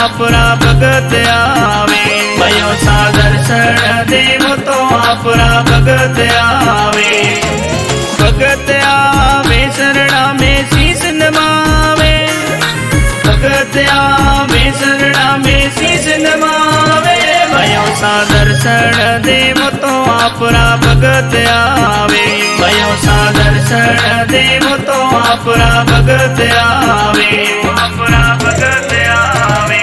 आपरा भगत आवे। भयो सा दर्शन देव तो आपरा भगत आवे। भगत आवे शरणा में शीश नमावे। भगत आवे शरणा में शीश नमावे। भयो सा दर्शन देव तो आपरा भगत आवे। भयो सा दर्शन देव तो आपरा भगत आवे। आपरा भगत आवे।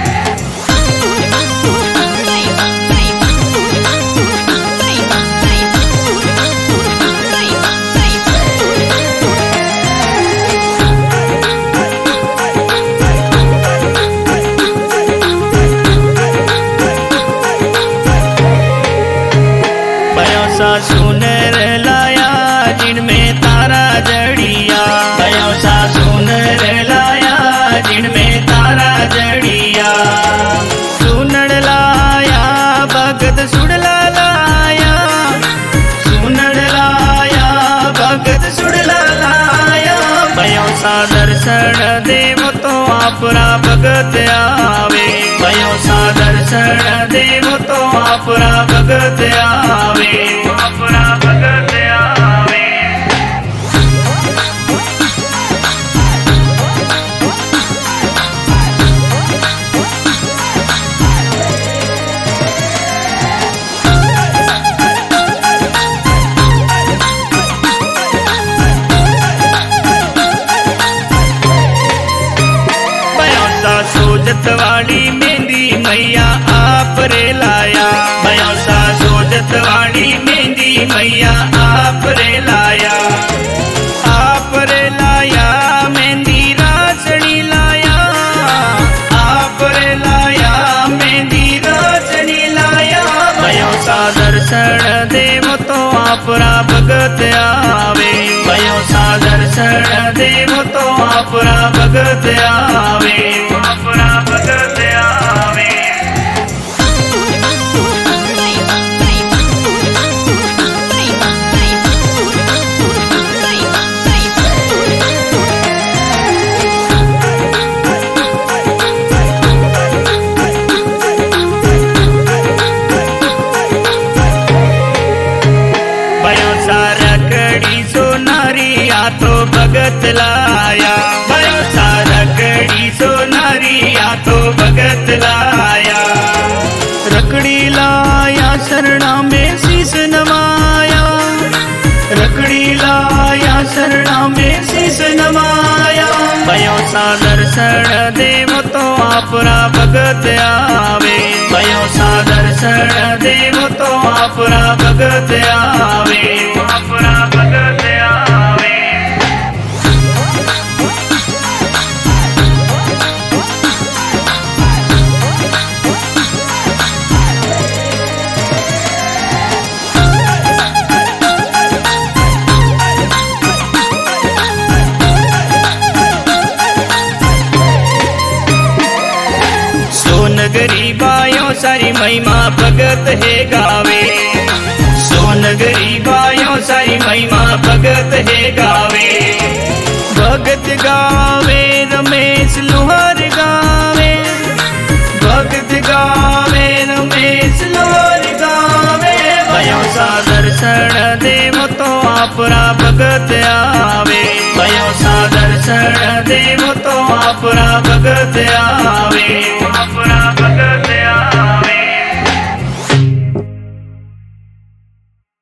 सुनर लाया जिनमें तारा जड़िया। भयो सा सुनर लाया जिनमें तारा जड़िया। सुनर लाया भगत सुड़ला लाया। सुनर लाया भगत सुड़ला लाया। भयो सा दर्शन देव तो आपरा भगत आवे। भयो सा दर्शन देव तो आपरा भगत आवे। आपरा भगत आवे। भयो सा सोजत वाली मेहंदी मैया आप रे लाया। भयो सा सोजत वाली मेहंदी मैया आप रे लाया। आप रे लाया मेहंदी रासड़ी लाया। आप रे लाया मेहंदी रासड़ी लाया। भयो सा दर्शन देव तो आपरा भगत आवे। भयो सा दर्शन देव तो आपरा भगत आवे। आपरा भगत आवे। तो भगत लाया। भयो सा रकड़ी सोनारिया तो भगत लाया। रकड़ी लाया शरणा में शीश नमाया। रकड़ी लाया शरणा में शीश नमाया। भयो सा दर्शन देव तो आपरा भगत आवे। भयो सा दर्शन देव तो आपरा भगत आवे। आपरा भगत आवे। सोनगरी बायों सारी महिमा भगत है गावे। सोनगरी बायों सारी महिमा भगत है गावे। भगत गावे रमेश लोहार गावे। भगत गावे रमेश लोहार गावे। भयो सा दर्शन देव तो आपरा भगत आवे। भयो सा दर्शन देव तो आपरा भगत आवे।